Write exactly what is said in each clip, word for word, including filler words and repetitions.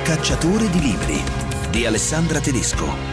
Cacciatore di libri di Alessandra Tedesco.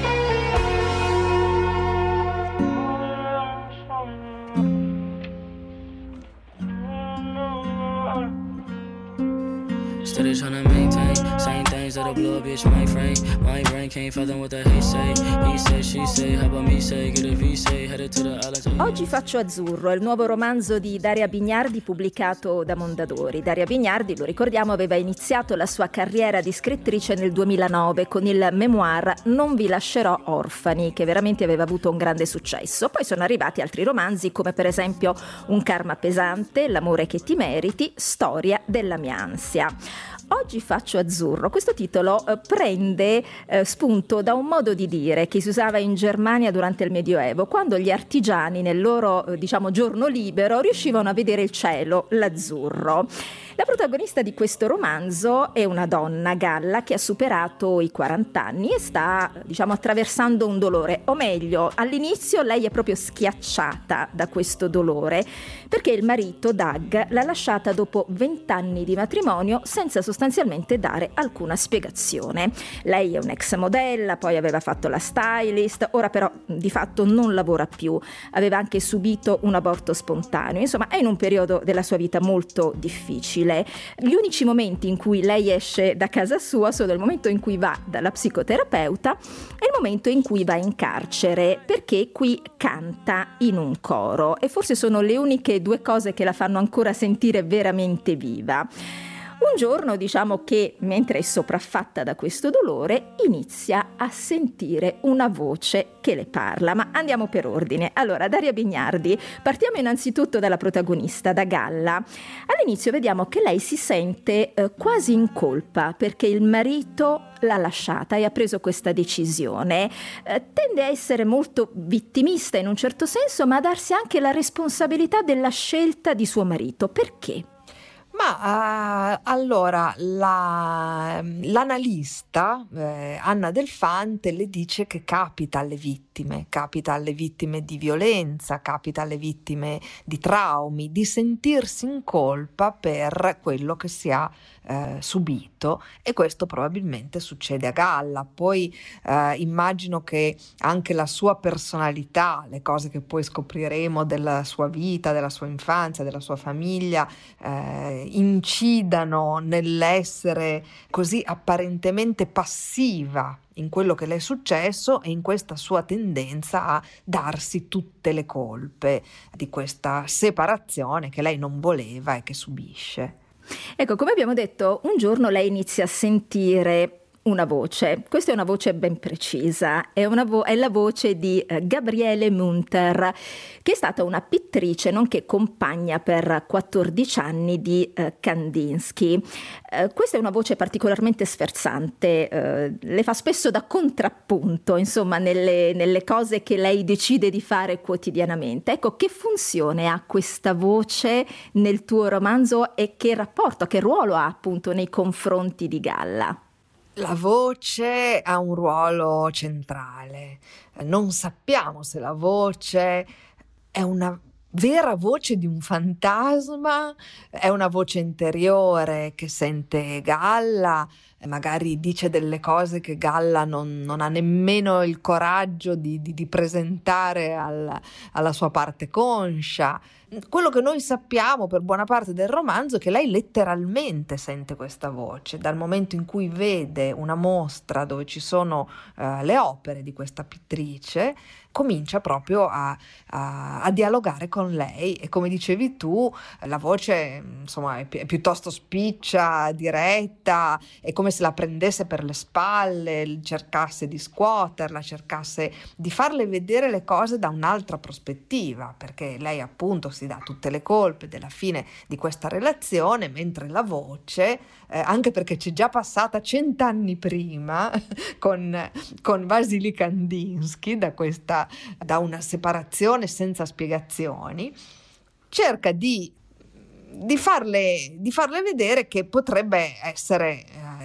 Steady tryna maintain, same things that'll blow a bitch my frame. My brain can't fathom what the hate say. He say, she say, how about me say, get a V say, headed to the island. Oggi faccio azzurro, è il nuovo romanzo di Daria Bignardi pubblicato da Mondadori. Daria Bignardi, lo ricordiamo, aveva iniziato la sua carriera di scrittrice nel duemilanove con il memoir Non vi lascerò orfani, che veramente aveva avuto un grande successo. Poi sono arrivati altri romanzi come per esempio Un karma pesante, L'amore che ti meriti, Storia della mia ansia. Oggi faccio azzurro. Questo titolo eh, prende eh, spunto da un modo di dire che si usava in Germania durante il Medioevo, quando gli artigiani nel loro eh, diciamo giorno libero riuscivano a vedere il cielo, l'azzurro. La protagonista di questo romanzo è una donna, Galla, che ha superato i quaranta anni e sta diciamo attraversando un dolore, o meglio, all'inizio lei è proprio schiacciata da questo dolore perché il marito, Doug, l'ha lasciata dopo vent'anni di matrimonio senza sostanzialmente dare alcuna spiegazione. Lei è un'ex modella, poi aveva fatto la stylist, ora però di fatto non lavora più, aveva anche subito un aborto spontaneo, insomma è in un periodo della sua vita molto difficile. Gli unici momenti in cui lei esce da casa sua sono il momento in cui va dalla psicoterapeuta e il momento in cui va in carcere, perché qui canta in un coro e forse sono le uniche due cose che la fanno ancora sentire veramente viva. Un giorno, diciamo che mentre è sopraffatta da questo dolore, inizia a sentire una voce che le parla. Ma andiamo per ordine. Allora, Daria Bignardi, partiamo innanzitutto dalla protagonista, da Galla. All'inizio vediamo che lei si sente eh, quasi in colpa perché il marito l'ha lasciata e ha preso questa decisione. Eh, tende a essere molto vittimista in un certo senso, ma a darsi anche la responsabilità della scelta di suo marito. Perché? Ma uh, allora la, l'analista eh, Anna Del Fante le dice che capita alle vittime, capita alle vittime di violenza, capita alle vittime di traumi, di sentirsi in colpa per quello che si ha eh, subito, e questo probabilmente succede a Galla. Poi eh, immagino che anche la sua personalità, le cose che poi scopriremo della sua vita, della sua infanzia, della sua famiglia, eh, incidano nell'essere così apparentemente passiva in quello che le è successo e in questa sua tendenza a darsi tutte le colpe di questa separazione che lei non voleva e che subisce. Ecco, come abbiamo detto, un giorno lei inizia a sentire una voce. Questa è una voce ben precisa, è, una vo- è la voce di eh, Gabriele Munter, che è stata una pittrice nonché compagna per quattordici anni di eh, Kandinsky. Eh, questa è una voce particolarmente sferzante, eh, le fa spesso da contrappunto, insomma, nelle, nelle cose che lei decide di fare quotidianamente. Ecco, che funzione ha questa voce nel tuo romanzo e che rapporto, che ruolo ha appunto nei confronti di Galla? La voce ha un ruolo centrale. Non sappiamo se la voce è una vera voce di un fantasma, è una voce interiore che sente Galla, magari dice delle cose che Galla non, non ha nemmeno il coraggio di, di, di presentare al, alla sua parte conscia. Quello che noi sappiamo per buona parte del romanzo è che lei letteralmente sente questa voce, dal momento in cui vede una mostra dove ci sono uh, le opere di questa pittrice, comincia proprio a, a, a dialogare con lei, e come dicevi tu, la voce insomma è, pi- è piuttosto spiccia, diretta, è come se la prendesse per le spalle, cercasse di scuoterla, cercasse di farle vedere le cose da un'altra prospettiva, perché lei appunto si dà tutte le colpe della fine di questa relazione, mentre la voce, eh, anche perché c'è già passata cent'anni prima con, con Vasily Kandinsky da questa da una separazione senza spiegazioni, cerca di, di, farle, di farle vedere che potrebbe essere eh,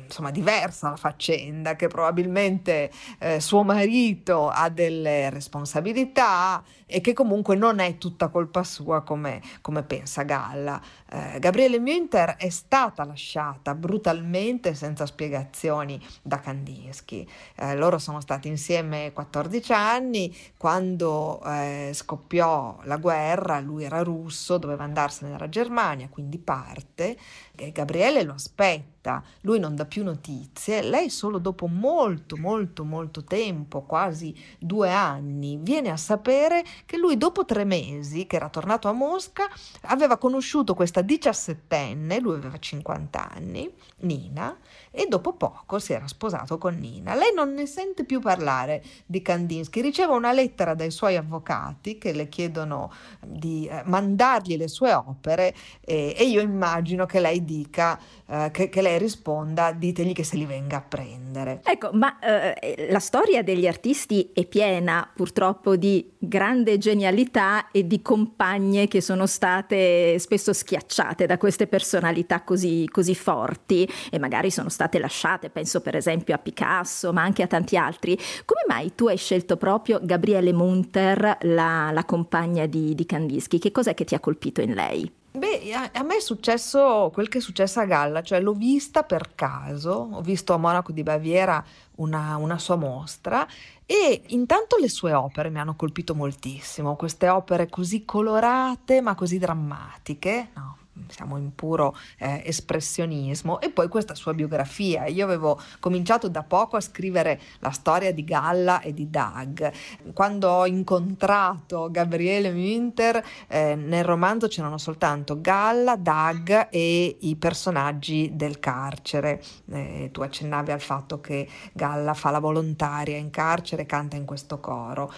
insomma diversa la faccenda, che probabilmente eh, suo marito ha delle responsabilità e che comunque non è tutta colpa sua come, come pensa Galla. Eh, Gabriele Münter è stata lasciata brutalmente senza spiegazioni da Kandinsky. Eh, loro sono stati insieme quattordici anni, quando eh, scoppiò la guerra, lui era russo, doveva andarsene dalla Germania, quindi parte, e Gabriele lo aspetta, lui non dà più notizie, lei solo dopo molto molto molto tempo, quasi due anni, viene a sapere che lui dopo tre mesi, che era tornato a Mosca, aveva conosciuto questa diciassettenne, lui aveva cinquanta anni, Nina, e dopo poco si era sposato con Nina. Lei non ne sente più parlare di Kandinsky, riceve una lettera dai suoi avvocati che le chiedono di eh, mandargli le sue opere e, e io immagino che lei dica, eh, che, che lei risponda: ditegli che se li venga a prendere. Ecco, ma eh, la storia degli artisti è piena purtroppo di grande genialità e di compagne che sono state spesso schiacciate da queste personalità così, così forti e magari sono state lasciate, penso per esempio a Picasso, ma anche a tanti altri. Come mai tu hai scelto proprio Gabriele Münter, la, la compagna di, di Kandinsky? Che cos'è che ti ha colpito in lei? Beh, a, a me è successo quel che è successo a Galla, cioè l'ho vista per caso, ho visto a Monaco di Baviera una, una sua mostra e intanto le sue opere mi hanno colpito moltissimo, queste opere così colorate ma così drammatiche, no? Siamo in puro eh, espressionismo, e poi questa sua biografia. Io avevo cominciato da poco a scrivere la storia di Galla e di Dag. Quando ho incontrato Gabriele Münter, eh, nel romanzo c'erano soltanto Galla, Dag e i personaggi del carcere. Eh, tu accennavi al fatto che Galla fa la volontaria in carcere e canta in questo coro.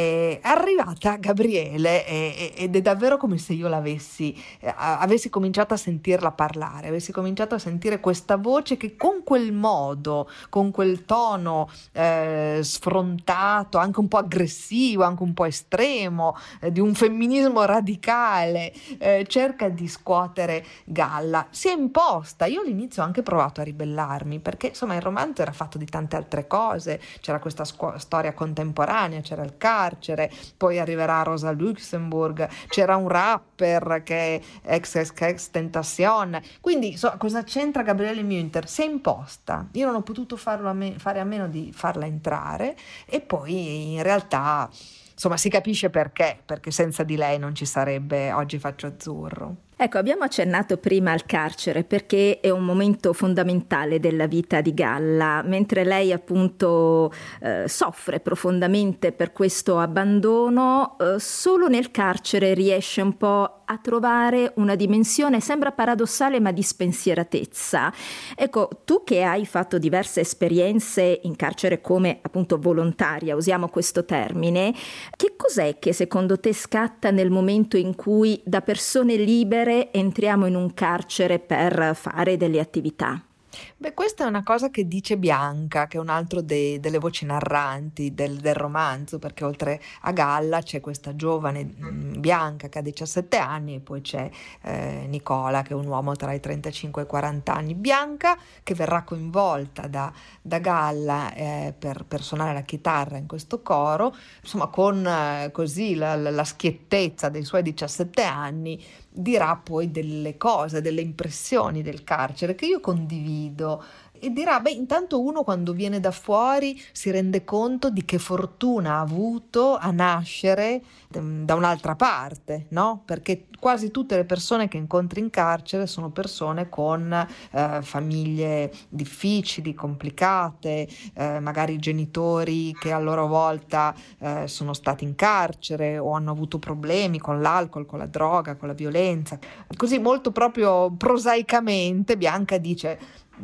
È arrivata Gabriele e, ed è davvero come se io l'avessi eh, avessi cominciato a sentirla parlare, avessi cominciato a sentire questa voce che con quel modo, con quel tono eh, sfrontato, anche un po' aggressivo, anche un po' estremo, eh, di un femminismo radicale, eh, cerca di scuotere Galla. Si è imposta. Io all'inizio ho anche provato a ribellarmi, perché insomma il romanzo era fatto di tante altre cose, c'era questa scu- storia contemporanea, c'era il carcere, poi arriverà Rosa Luxemburg, c'era un rapper che è ex ex Tentacion, quindi so, cosa c'entra Gabriele Münter? Si è imposta, io non ho potuto farlo a me, fare a meno di farla entrare, e poi in realtà insomma si capisce perché, perché senza di lei non ci sarebbe Oggi faccio azzurro. Ecco, abbiamo accennato prima al carcere perché è un momento fondamentale della vita di Galla, mentre lei appunto eh, soffre profondamente per questo abbandono, eh, solo nel carcere riesce un po' a trovare una dimensione, sembra paradossale, ma di spensieratezza. Ecco, tu che hai fatto diverse esperienze in carcere come appunto volontaria, usiamo questo termine, che cos'è che secondo te scatta nel momento in cui da persone libere entriamo in un carcere per fare delle attività? Beh, questa è una cosa che dice Bianca, che è un altro dei, delle voci narranti del, del romanzo, perché oltre a Galla c'è questa giovane mh, Bianca che ha diciassette anni e poi c'è eh, Nicola, che è un uomo tra i trentacinque e i quaranta anni. Bianca, che verrà coinvolta da, da Galla eh, per, per suonare la chitarra in questo coro, insomma con eh, così la, la, la schiettezza dei suoi diciassette anni, dirà poi delle cose, delle impressioni del carcere che io condivido, e dirà: beh, intanto uno quando viene da fuori si rende conto di che fortuna ha avuto a nascere da un'altra parte, no? Perché quasi tutte le persone che incontri in carcere sono persone con eh, famiglie difficili, complicate, eh, magari genitori che a loro volta eh, sono stati in carcere o hanno avuto problemi con l'alcol, con la droga, con la violenza. Così molto proprio prosaicamente Bianca dice: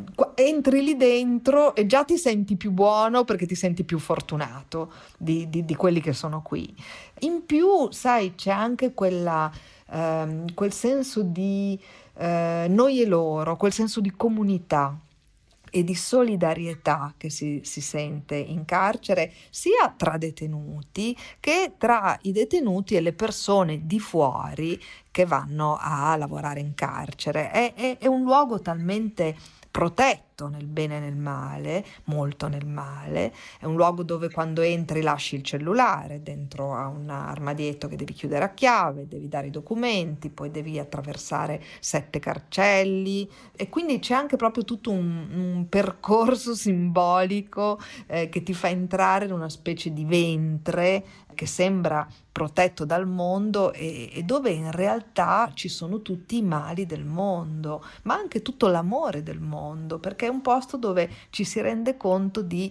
entri lì dentro e già ti senti più buono perché ti senti più fortunato di, di, di quelli che sono qui. In più, sai, c'è anche quella, ehm, quel senso di eh, noi e loro, quel senso di comunità e di solidarietà che si, si sente in carcere, sia tra detenuti che tra i detenuti e le persone di fuori che vanno a lavorare in carcere. È, è, è un luogo talmente protetto nel bene e nel male, molto nel male. È un luogo dove quando entri lasci il cellulare dentro a un armadietto che devi chiudere a chiave, devi dare i documenti, poi devi attraversare sette cancelli, e quindi c'è anche proprio tutto un, un percorso simbolico eh, che ti fa entrare in una specie di ventre che sembra protetto dal mondo e, e dove in realtà ci sono tutti i mali del mondo, ma anche tutto l'amore del mondo, perché è un posto dove ci si rende conto di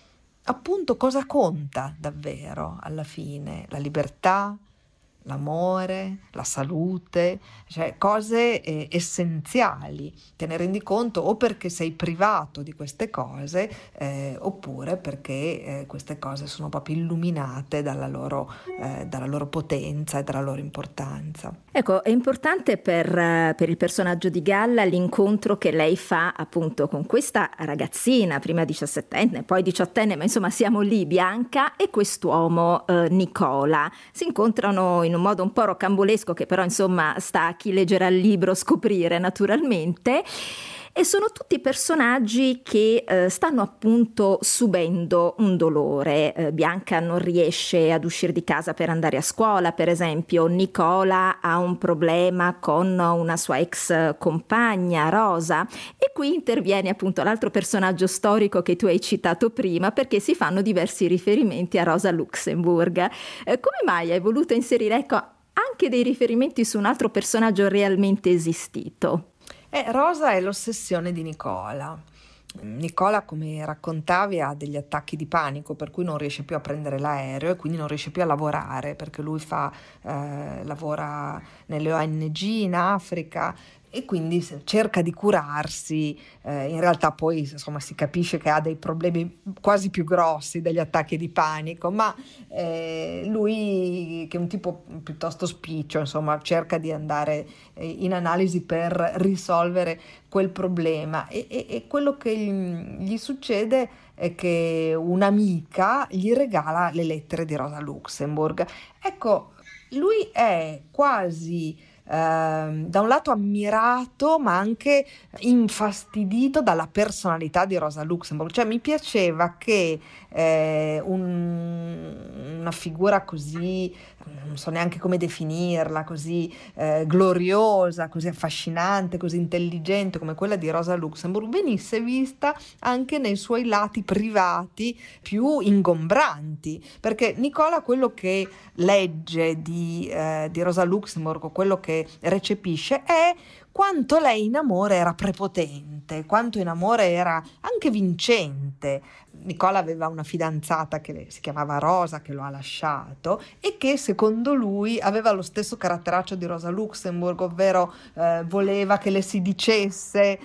appunto cosa conta davvero alla fine: la libertà, l'amore, la salute, cioè cose eh, essenziali. Te ne rendi conto o perché sei privato di queste cose eh, oppure perché eh, queste cose sono proprio illuminate dalla loro, eh, dalla loro potenza e dalla loro importanza. Ecco, è importante per, per il personaggio di Galla l'incontro che lei fa appunto con questa ragazzina, prima diciassettenne, poi diciottenne, ma insomma siamo lì, Bianca, e quest'uomo eh, Nicola. Si incontrano in un modo un po' rocambolesco che però insomma sta a chi leggerà il libro scoprire naturalmente, e sono tutti personaggi che eh, stanno appunto subendo un dolore. Eh, Bianca non riesce ad uscire di casa per andare a scuola, per esempio. Nicola ha un problema con una sua ex compagna, Rosa, e qui interviene appunto l'altro personaggio storico che tu hai citato prima, perché si fanno diversi riferimenti a Rosa Luxemburg. Eh, come mai hai voluto inserire, ecco, anche dei riferimenti su un altro personaggio realmente esistito? Eh, Rosa è l'ossessione di Nicola. Nicola, come raccontavi, ha degli attacchi di panico, per cui non riesce più a prendere l'aereo e quindi non riesce più a lavorare, perché lui fa, eh, lavora nelle O N G in Africa e quindi cerca di curarsi. Eh, in realtà poi insomma si capisce che ha dei problemi quasi più grossi degli attacchi di panico, ma eh, lui, che è un tipo piuttosto spiccio, insomma cerca di andare eh, in analisi per risolvere quel problema, e, e, e quello che gli, gli succede è che un'amica gli regala le lettere di Rosa Luxemburg. Ecco, lui è quasi Uh, da un lato ammirato ma anche infastidito dalla personalità di Rosa Luxemburg. Cioè mi piaceva che eh, un, una figura così, non so neanche come definirla, così eh, gloriosa, così affascinante, così intelligente come quella di Rosa Luxemburg venisse vista anche nei suoi lati privati più ingombranti, perché Nicola quello che legge di, eh, di Rosa Luxemburg, quello che recepisce, è quanto lei in amore era prepotente, quanto in amore era anche vincente. Nicola aveva una fidanzata che si chiamava Rosa, che lo ha lasciato e che secondo lui aveva lo stesso caratteraccio di Rosa Luxemburg, ovvero eh, voleva che le si dicesse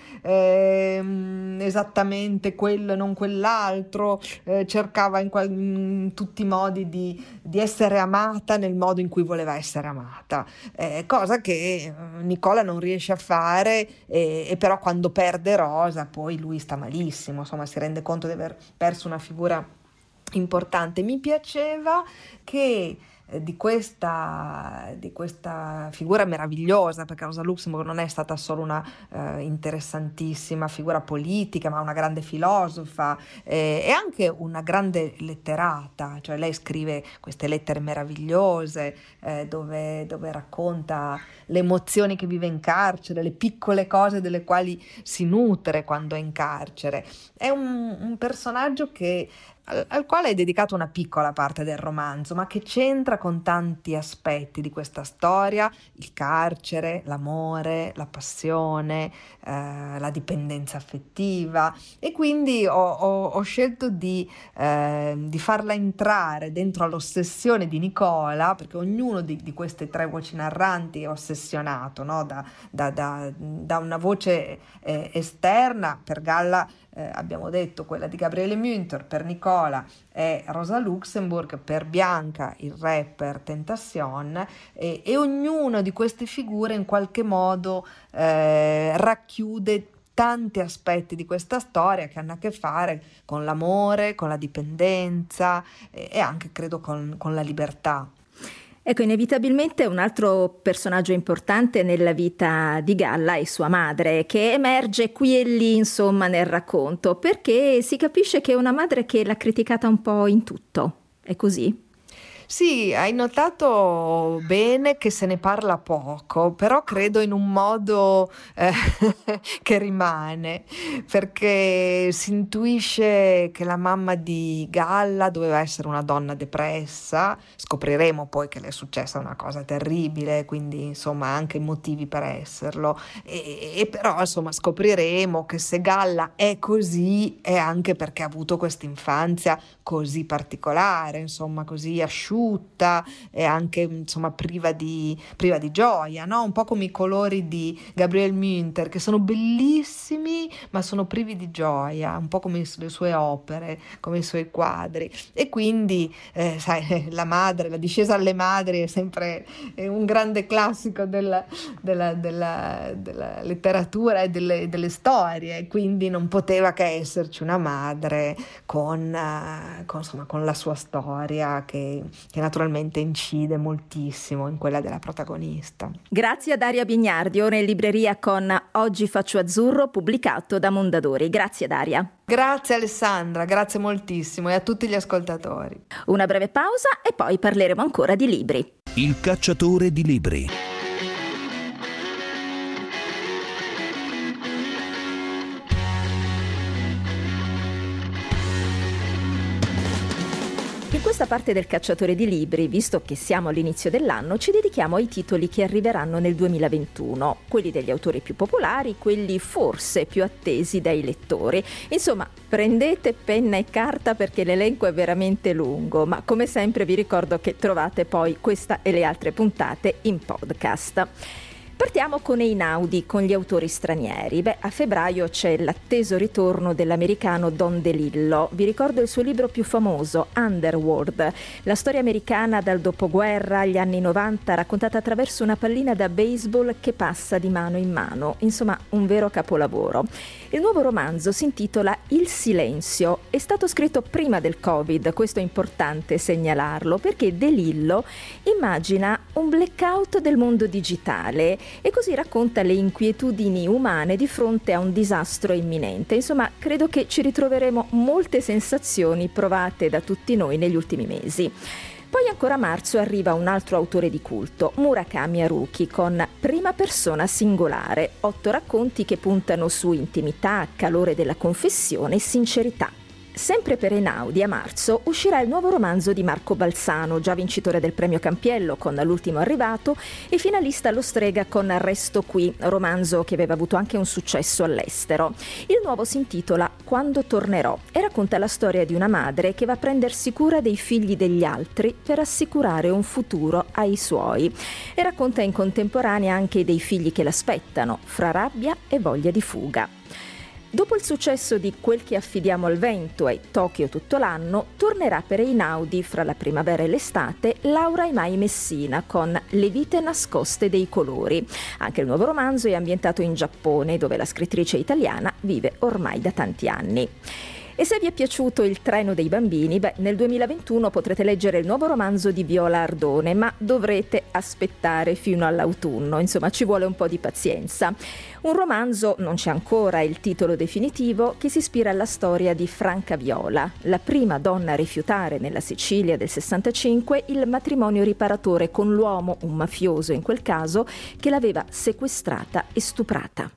eh, esattamente quello e non quell'altro, eh, cercava in, qual- in tutti i modi di, di essere amata nel modo in cui voleva essere amata, eh, cosa che Nicola non riesce a fare, e, e però quando perde Rosa poi lui sta malissimo, insomma si rende conto di aver perso una figura importante. Mi piaceva che eh, di questa, di questa figura meravigliosa, perché Rosa Luxemburg non è stata solo una eh, interessantissima figura politica, ma una grande filosofa eh, e anche una grande letterata, cioè lei scrive queste lettere meravigliose eh, dove, dove racconta le emozioni che vive in carcere, le piccole cose delle quali si nutre quando è in carcere. È un, un personaggio che al, al quale è dedicato una piccola parte del romanzo, ma che c'entra con tanti aspetti di questa storia: il carcere, l'amore, la passione, eh, la dipendenza affettiva, e quindi ho, ho, ho scelto di, eh, di farla entrare dentro all'ossessione di Nicola, perché ognuno di, di queste tre voci narranti è ossessionato, no? da, da, da, da una voce eh, esterna. Per Galla Eh, abbiamo detto quella di Gabriele Münter, per Nicola è Rosa Luxemburg, per Bianca il rapper Tentacion, e, e ognuno di queste figure in qualche modo eh, racchiude tanti aspetti di questa storia che hanno a che fare con l'amore, con la dipendenza e, e anche credo con, con la libertà. Ecco, inevitabilmente un altro personaggio importante nella vita di Galla è sua madre, che emerge qui e lì, insomma, nel racconto, perché si capisce che è una madre che l'ha criticata un po' in tutto. È così? Sì, hai notato bene che se ne parla poco, però credo in un modo eh, che rimane, perché si intuisce che la mamma di Galla doveva essere una donna depressa. Scopriremo poi che le è successa una cosa terribile, quindi insomma ha anche motivi per esserlo, e, e però insomma scopriremo che se Galla è così è anche perché ha avuto questa infanzia così particolare, insomma così asciutta e anche insomma priva di, priva di gioia, no? Un po' come i colori di Gabriel Münter, che sono bellissimi ma sono privi di gioia, un po' come le sue opere, come i suoi quadri. E quindi eh, sai, la madre, la discesa alle madri è sempre è un grande classico della, della, della, della letteratura e delle, delle storie, quindi non poteva che esserci una madre con, uh, con, insomma, con la sua storia che, che naturalmente incide moltissimo in quella della protagonista. Grazie a Daria Bignardi, ora in libreria con Oggi faccio azzurro, pubblicato da Mondadori. Grazie Daria. Grazie Alessandra, grazie moltissimo, e a tutti gli ascoltatori. Una breve pausa e poi parleremo ancora di libri. Il cacciatore di libri. In questa parte del Cacciatore di libri, visto che siamo all'inizio dell'anno, ci dedichiamo ai titoli che arriveranno nel duemilaventuno, quelli degli autori più popolari, quelli forse più attesi dai lettori. Insomma, prendete penna e carta perché l'elenco è veramente lungo, ma come sempre vi ricordo che trovate poi questa e le altre puntate in podcast. Partiamo con Einaudi, con gli autori stranieri. Beh, a febbraio c'è l'atteso ritorno dell'americano Don DeLillo. Vi ricordo il suo libro più famoso, Underworld, la storia americana dal dopoguerra agli anni novanta, raccontata attraverso una pallina da baseball che passa di mano in mano. Insomma, un vero capolavoro. Il nuovo romanzo si intitola Il silenzio. È stato scritto prima del Covid, questo è importante segnalarlo, perché DeLillo immagina un blackout del mondo digitale e così racconta le inquietudini umane di fronte a un disastro imminente. Insomma, credo che ci ritroveremo molte sensazioni provate da tutti noi negli ultimi mesi. Poi ancora a marzo arriva un altro autore di culto, Murakami Haruki, con Prima persona singolare, otto racconti che puntano su intimità, calore della confessione e sincerità. Sempre per Einaudi a marzo uscirà il nuovo romanzo di Marco Balsano, già vincitore del premio Campiello con L'ultimo arrivato e finalista allo Strega con Resto qui, romanzo che aveva avuto anche un successo all'estero. Il nuovo si intitola Quando tornerò e racconta la storia di una madre che va a prendersi cura dei figli degli altri per assicurare un futuro ai suoi, e racconta in contemporanea anche dei figli che l'aspettano, fra rabbia e voglia di fuga. Dopo il successo di Quel che affidiamo al vento e Tokyo tutto l'anno, tornerà per Einaudi fra la primavera e l'estate Laura Imai Messina con Le vite nascoste dei colori. Anche il nuovo romanzo è ambientato in Giappone, dove la scrittrice italiana vive ormai da tanti anni. E se vi è piaciuto Il treno dei bambini, beh, nel duemilaventuno potrete leggere il nuovo romanzo di Viola Ardone, ma dovrete aspettare fino all'autunno, insomma ci vuole un po' di pazienza. Un romanzo, non c'è ancora il titolo definitivo, che si ispira alla storia di Franca Viola, la prima donna a rifiutare nella Sicilia del sessantacinque il matrimonio riparatore con l'uomo, un mafioso in quel caso, che l'aveva sequestrata e stuprata.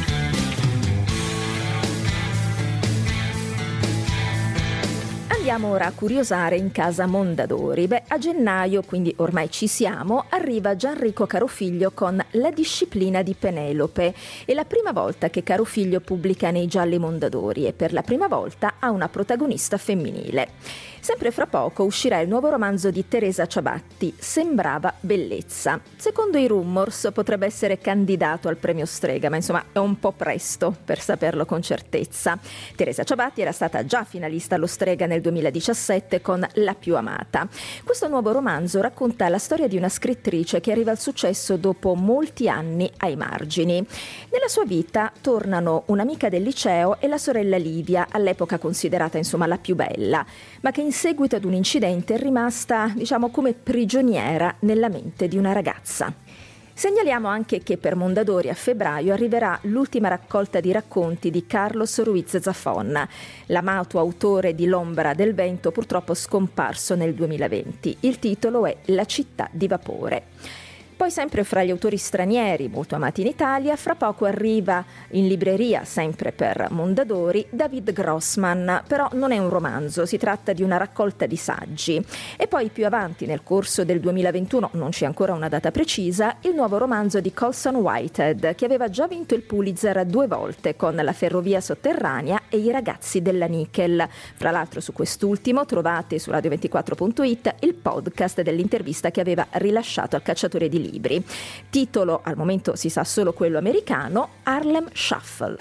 Andiamo ora a curiosare in casa Mondadori. Beh, a gennaio, quindi ormai ci siamo, arriva Gianrico Carofiglio con La disciplina di Penelope. È la prima volta che Carofiglio pubblica nei gialli Mondadori e per la prima volta ha una protagonista femminile. Sempre fra poco uscirà il nuovo romanzo di Teresa Ciabatti, Sembrava bellezza. Secondo i rumors potrebbe essere candidato al premio Strega, ma insomma è un po' presto per saperlo con certezza. Teresa Ciabatti era stata già finalista allo Strega nel duemiladiciassette con La più amata. Questo nuovo romanzo racconta la storia di una scrittrice che arriva al successo dopo molti anni ai margini. Nella sua vita tornano un'amica del liceo e la sorella Livia, all'epoca considerata insomma la più bella, ma che in seguito ad un incidente è rimasta, diciamo, come prigioniera nella mente di una ragazza. Segnaliamo anche che per Mondadori a febbraio arriverà l'ultima raccolta di racconti di Carlos Ruiz Zafón, l'amato autore di L'ombra del vento, purtroppo scomparso nel duemilaventi. Il titolo è La città di vapore. Poi sempre fra gli autori stranieri molto amati in Italia, fra poco arriva in libreria, sempre per Mondadori, David Grossman, però non è un romanzo, si tratta di una raccolta di saggi. E poi più avanti nel corso del duemilaventuno, non c'è ancora una data precisa, il nuovo romanzo di Colson Whitehead, che aveva già vinto il Pulitzer due volte con La ferrovia sotterranea e I ragazzi della Nickel. Fra l'altro su quest'ultimo trovate su radio ventiquattro punto it il podcast dell'intervista che aveva rilasciato al Cacciatore di libri. Libri. Titolo, al momento si sa solo quello americano, Harlem Shuffle.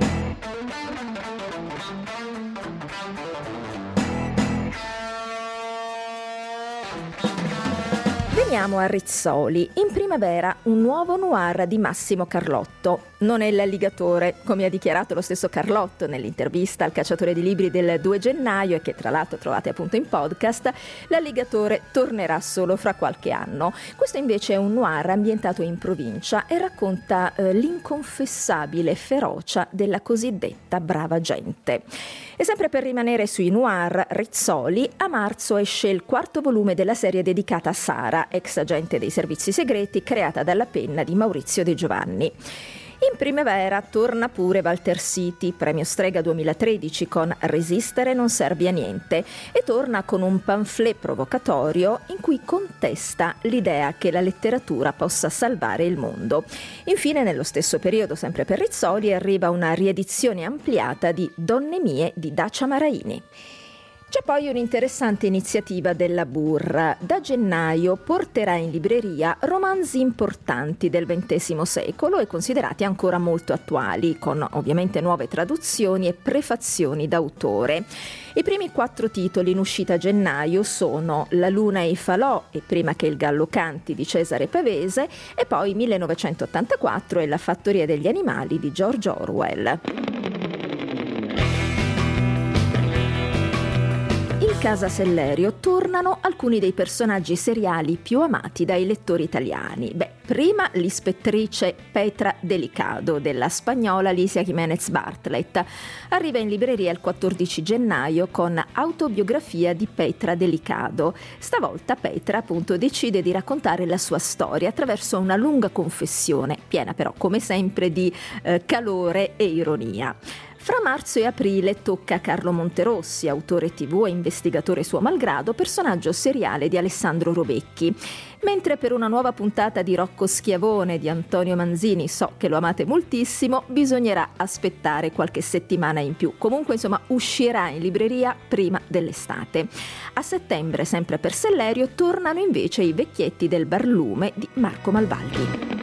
Veniamo a Rizzoli. In primavera un nuovo noir di Massimo Carlotto. Non è l'alligatore, come ha dichiarato lo stesso Carlotto nell'intervista al Cacciatore di libri del due gennaio e che tra l'altro trovate appunto in podcast. L'alligatore tornerà solo fra qualche anno. Questo invece è un noir ambientato in provincia e racconta eh, l'inconfessabile ferocia della cosiddetta brava gente. E sempre per rimanere sui noir Rizzoli, a marzo esce il quarto volume della serie dedicata a Sara, ex agente dei servizi segreti, creata dalla penna di Maurizio De Giovanni. In primavera torna pure Walter City, premio Strega duemilatredici con Resistere non serve a niente, e torna con un pamphlet provocatorio in cui contesta l'idea che la letteratura possa salvare il mondo. Infine, nello stesso periodo, sempre per Rizzoli, arriva una riedizione ampliata di Donne mie di Dacia Maraini. C'è poi un'interessante iniziativa della Burra. Da gennaio porterà in libreria romanzi importanti del ventesimo secolo e considerati ancora molto attuali, con ovviamente nuove traduzioni e prefazioni d'autore. I primi quattro titoli in uscita a gennaio sono La luna e i falò e Prima che il gallo canti di Cesare Pavese e poi millenovecentottantaquattro e La fattoria degli animali di George Orwell. In Casa Sellerio tornano alcuni dei personaggi seriali più amati dai lettori italiani. Beh, prima l'ispettrice Petra Delicado della spagnola Alicia Jiménez Bartlett. Arriva in libreria il quattordici gennaio con Autobiografia di Petra Delicado. Stavolta Petra appunto decide di raccontare la sua storia attraverso una lunga confessione, piena però come sempre di eh, calore e ironia. Fra marzo e aprile tocca a Carlo Monterossi, autore tivù e investigatore suo malgrado, personaggio seriale di Alessandro Robecchi. Mentre per una nuova puntata di Rocco Schiavone di Antonio Manzini, so che lo amate moltissimo, bisognerà aspettare qualche settimana in più. Comunque, insomma, uscirà in libreria prima dell'estate. A settembre, sempre per Sellerio, tornano invece I vecchietti del Barlume di Marco Malvaldi.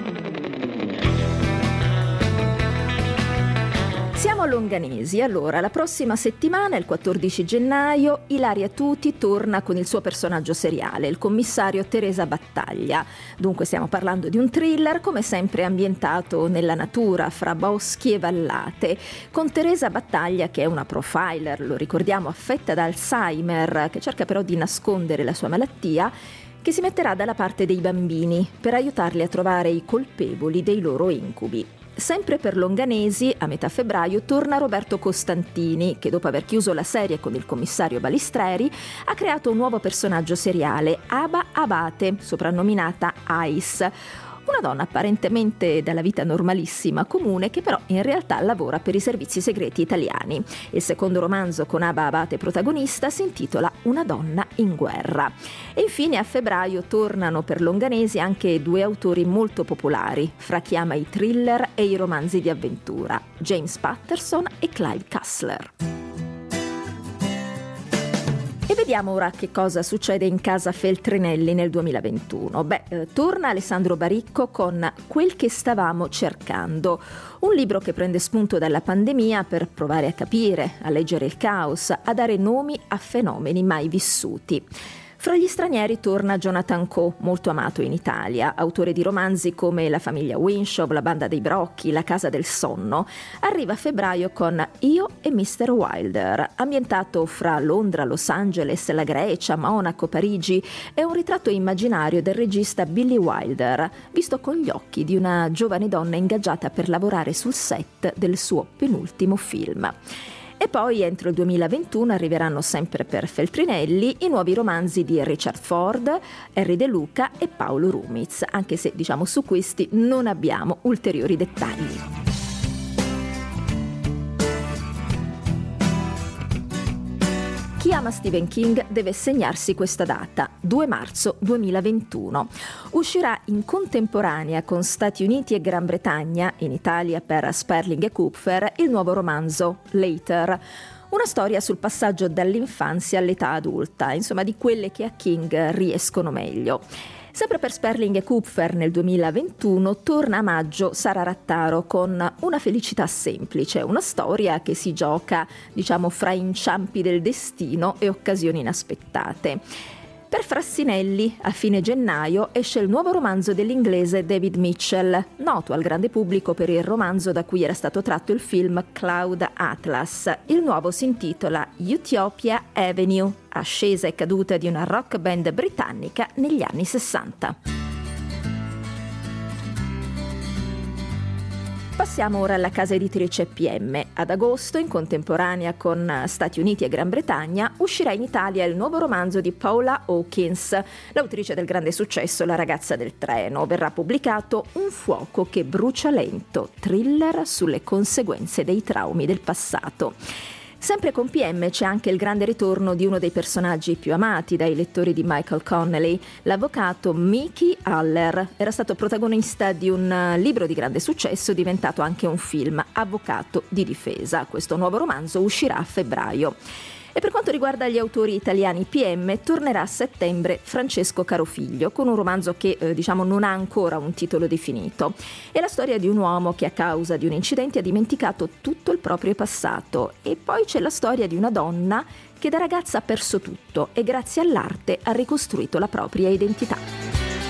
Siamo a Longanesi, allora la prossima settimana, il quattordici gennaio, Ilaria Tuti torna con il suo personaggio seriale, il commissario Teresa Battaglia. Dunque stiamo parlando di un thriller, come sempre ambientato nella natura, fra boschi e vallate, con Teresa Battaglia che è una profiler, lo ricordiamo, affetta da Alzheimer, che cerca però di nascondere la sua malattia, che si metterà dalla parte dei bambini per aiutarli a trovare i colpevoli dei loro incubi. Sempre per Longanesi, a metà febbraio, torna Roberto Costantini, che dopo aver chiuso la serie con il commissario Balistreri, ha creato un nuovo personaggio seriale, Aba Abate, soprannominata Ice. Una donna apparentemente dalla vita normalissima, comune, che però in realtà lavora per i servizi segreti italiani. Il secondo romanzo con Aba Abate protagonista si intitola Una donna in guerra. E infine a febbraio tornano per Longanesi anche due autori molto popolari, fra chi ama i thriller e i romanzi di avventura, James Patterson e Clive Cussler. E vediamo ora che cosa succede in casa Feltrinelli nel duemilaventuno. Beh, eh, torna Alessandro Baricco con Quel che stavamo cercando, un libro che prende spunto dalla pandemia per provare a capire, a leggere il caos, a dare nomi a fenomeni mai vissuti. Fra gli stranieri torna Jonathan Coe, molto amato in Italia, autore di romanzi come La famiglia Winshaw, La banda dei Brocchi, La casa del sonno. Arriva a febbraio con Io e mister Wilder, ambientato fra Londra, Los Angeles, la Grecia, Monaco, Parigi. È un ritratto immaginario del regista Billy Wilder, visto con gli occhi di una giovane donna ingaggiata per lavorare sul set del suo penultimo film. E poi entro il duemilaventuno arriveranno sempre per Feltrinelli i nuovi romanzi di Richard Ford, Henry De Luca e Paolo Rumiz, anche se diciamo su questi non abbiamo ulteriori dettagli. Chi ama Stephen King deve segnarsi questa data, due marzo duemilaventuno. Uscirà in contemporanea con Stati Uniti e Gran Bretagna, in Italia per Sperling e Kupfer, il nuovo romanzo Later. Una storia sul passaggio dall'infanzia all'età adulta, insomma di quelle che a King riescono meglio. Sempre per Sperling e Kupfer nel duemilaventuno torna a maggio Sara Rattaro con Una felicità semplice, una storia che si gioca, diciamo, fra inciampi del destino e occasioni inaspettate. Per Frassinelli, a fine gennaio, esce il nuovo romanzo dell'inglese David Mitchell, noto al grande pubblico per il romanzo da cui era stato tratto il film Cloud Atlas. Il nuovo si intitola Utopia Avenue, ascesa e caduta di una rock band britannica negli anni sessanta. Passiamo ora alla casa editrice P M. Ad agosto, in contemporanea con Stati Uniti e Gran Bretagna, uscirà in Italia il nuovo romanzo di Paula Hawkins, l'autrice del grande successo La ragazza del treno. Verrà pubblicato Un fuoco che brucia lento, thriller sulle conseguenze dei traumi del passato. Sempre con P M c'è anche il grande ritorno di uno dei personaggi più amati dai lettori di Michael Connelly, l'avvocato Mickey Haller. Era stato protagonista di un libro di grande successo diventato anche un film, Avvocato di difesa. Questo nuovo romanzo uscirà a febbraio. E per quanto riguarda gli autori italiani P M, tornerà a settembre Francesco Carofiglio con un romanzo che eh, diciamo non ha ancora un titolo definito. È la storia di un uomo che a causa di un incidente ha dimenticato tutto il proprio passato. E poi c'è la storia di una donna che da ragazza ha perso tutto e grazie all'arte ha ricostruito la propria identità.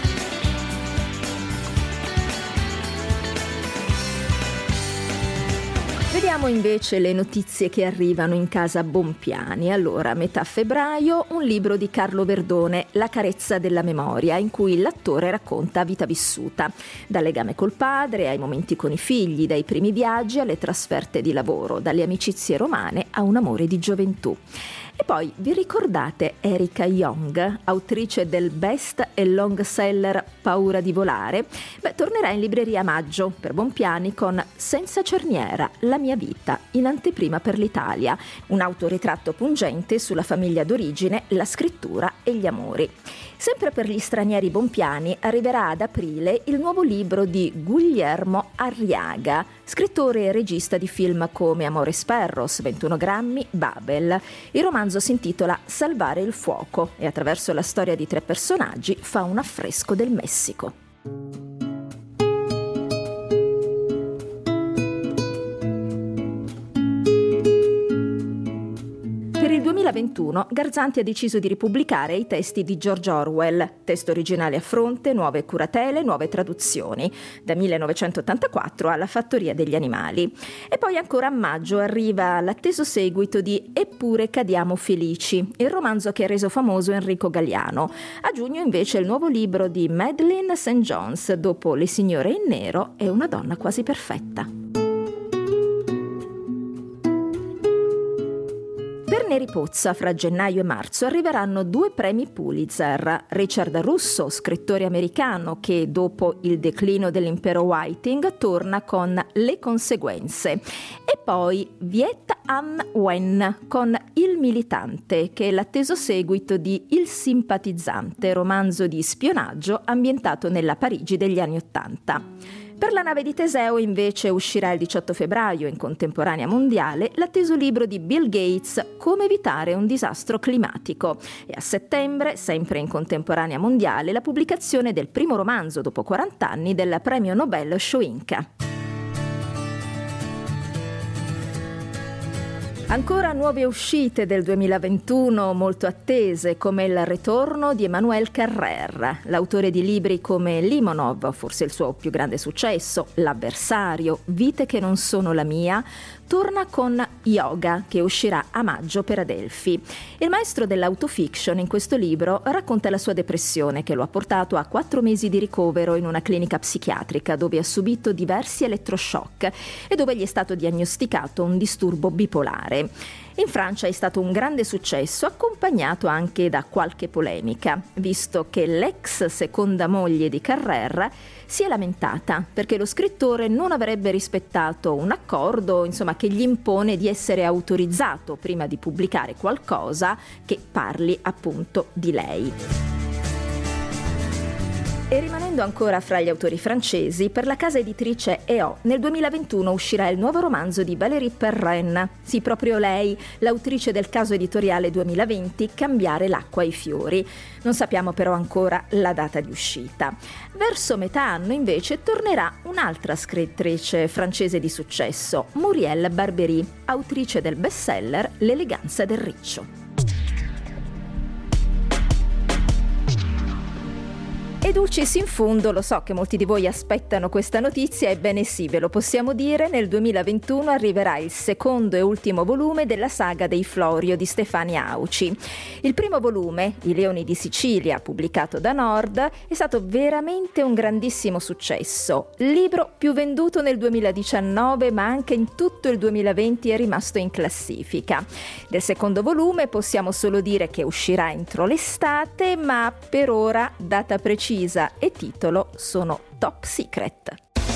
Vediamo invece le notizie che arrivano in casa Bompiani. Allora, a metà febbraio, un libro di Carlo Verdone, La carezza della memoria, in cui l'attore racconta vita vissuta, dal legame col padre ai momenti con i figli, dai primi viaggi alle trasferte di lavoro, dalle amicizie romane a un amore di gioventù. E poi vi ricordate Erika Young, autrice del best e long seller Paura di volare? Beh, tornerà in libreria a maggio per Bompiani con Senza cerniera, la mia vita, in anteprima per l'Italia, un autoritratto pungente sulla famiglia d'origine, la scrittura e gli amori. Sempre per gli stranieri Bompiani arriverà ad aprile il nuovo libro di Guillermo Arriaga, scrittore e regista di film come Amores Perros, ventuno grammi, Babel. Il romanzo si intitola Salvare il fuoco e attraverso la storia di tre personaggi fa un affresco del Messico. Per il duemilaventuno Garzanti ha deciso di ripubblicare i testi di George Orwell, testo originale a fronte, nuove curatele, nuove traduzioni, da millenovecentottantaquattro alla Fattoria degli animali. E poi ancora a maggio arriva l'atteso seguito di Eppure cadiamo felici, il romanzo che ha reso famoso Enrico Galliano. A giugno invece il nuovo libro di Madeleine Saint Jones, dopo Le signore in nero e una donna quasi perfetta. Per Neri Pozza, fra gennaio e marzo, arriveranno due premi Pulitzer. Richard Russo, scrittore americano che dopo il declino dell'impero Whiting torna con Le conseguenze. E poi Viet Anh Nguyen con Il militante, che è l'atteso seguito di Il simpatizzante, romanzo di spionaggio ambientato nella Parigi degli anni Ottanta. Per la nave di Teseo invece uscirà il diciotto febbraio in contemporanea mondiale l'atteso libro di Bill Gates Come evitare un disastro climatico e a settembre, sempre in contemporanea mondiale, la pubblicazione del primo romanzo dopo quaranta anni del premio Nobel Shoinka. Ancora nuove uscite del duemilaventuno molto attese, come il ritorno di Emmanuel Carrère, l'autore di libri come Limonov, forse il suo più grande successo, L'avversario, Vite che non sono la mia, torna con Yoga, che uscirà a maggio per Adelphi. Il maestro dell'autofiction in questo libro racconta la sua depressione che lo ha portato a quattro mesi di ricovero in una clinica psichiatrica dove ha subito diversi elettroshock e dove gli è stato diagnosticato un disturbo bipolare. In Francia è stato un grande successo, accompagnato anche da qualche polemica, visto che l'ex seconda moglie di Carrère si è lamentata perché lo scrittore non avrebbe rispettato un accordo, insomma, che gli impone di essere autorizzato prima di pubblicare qualcosa che parli appunto di lei. E rimanendo ancora fra gli autori francesi, per la casa editrice E O nel duemilaventuno uscirà il nuovo romanzo di Valérie Perrin. Sì, proprio lei, l'autrice del caso editoriale duemilaventi Cambiare l'acqua ai fiori. Non sappiamo però ancora la data di uscita. Verso metà anno invece tornerà un'altra scrittrice francese di successo, Muriel Barbery, autrice del bestseller L'eleganza del riccio. E dulcis in fundo, lo so che molti di voi aspettano questa notizia, ebbene sì, ve lo possiamo dire, nel duemilaventuno arriverà il secondo e ultimo volume della saga dei Florio di Stefania Auci. Il primo volume, I Leoni di Sicilia, pubblicato da Nord, è stato veramente un grandissimo successo. Libro più venduto nel duemiladiciannove, ma anche in tutto il duemilaventi è rimasto in classifica. Del secondo volume possiamo solo dire che uscirà entro l'estate, ma per ora data precisa e titolo sono top secret.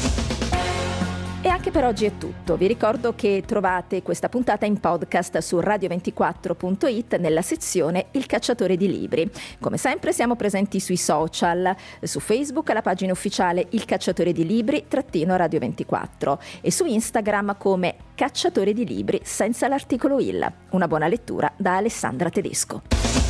E anche per oggi è tutto. Vi ricordo che trovate questa puntata in podcast su radio ventiquattro punto it nella sezione Il Cacciatore di Libri. Come sempre siamo presenti sui social, su Facebook alla pagina ufficiale Il Cacciatore di Libri trattino Radio ventiquattro e su Instagram come Cacciatore di Libri senza l'articolo il. Una buona lettura da Alessandra Tedesco.